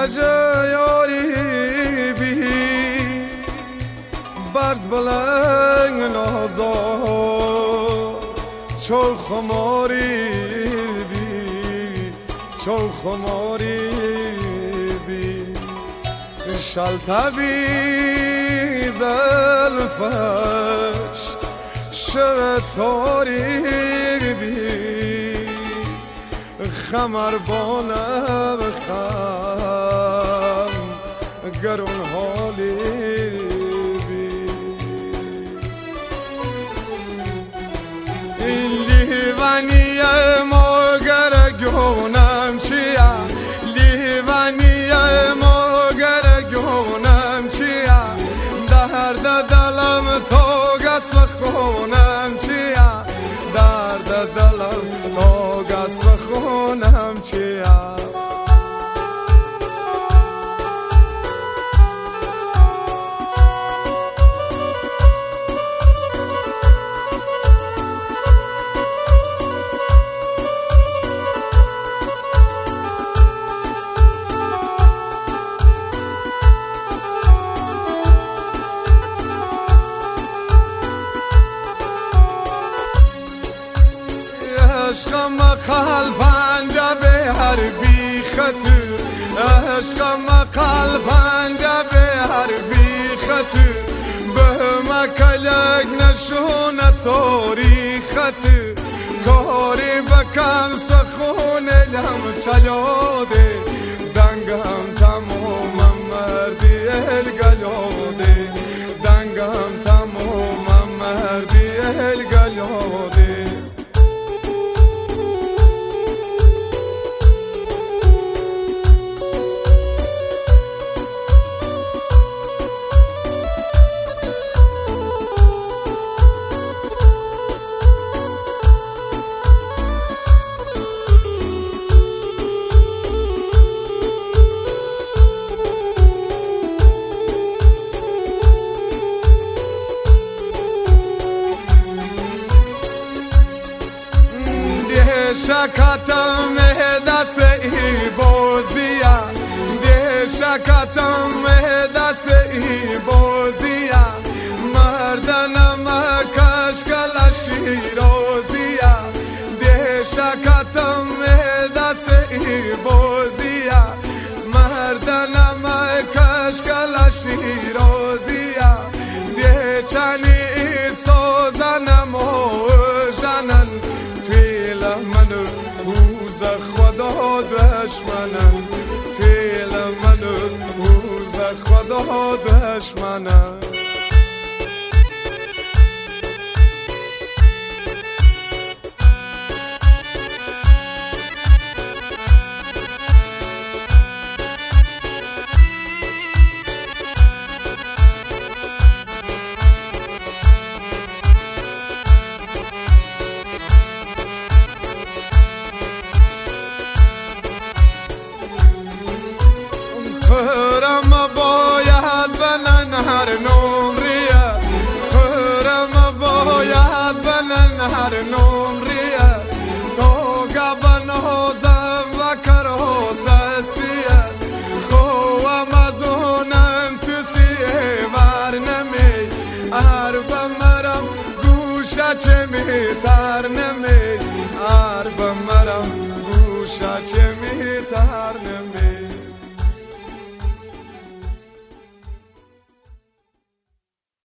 نجاری بی برز بلنگ نازار چو خماری بی چو خماری بی شلتبی زلفش شتاری بی خمر بانم خم گرون حالی بی این لیوانی مگر گونم چیه لیوانی مگر گونم چیه درد دلم تو گس و خونم چیه درد دلم تو گس و خونم چیه عشقم قلبنجا به هر بیخت عشقم قلبنجا به هر بیخت به مکلک نشون تاریخت کاری بکم سخون لم چلاده دنگم تمومم مردی الگلاده دنگم تمومم مردی الگلاده شکاتم دست ای بازیه ده شکاتم دست ای بازیه مردنم کش کل شیرازیه ده شکاتم دست ای بازیه مردنم کش کل شیرازیه ده چنی سازنم و جنن منو روز خدا دشمنم فعل منو روز خدا دشمنم خرم باید بلن هر نمریه خرم باید بلن هر نمریه تو گبن هازم و کراسستیه خوام از اونم تو سیه ورنمی عرب مرم گوشه چه میتر نمی عرب مرم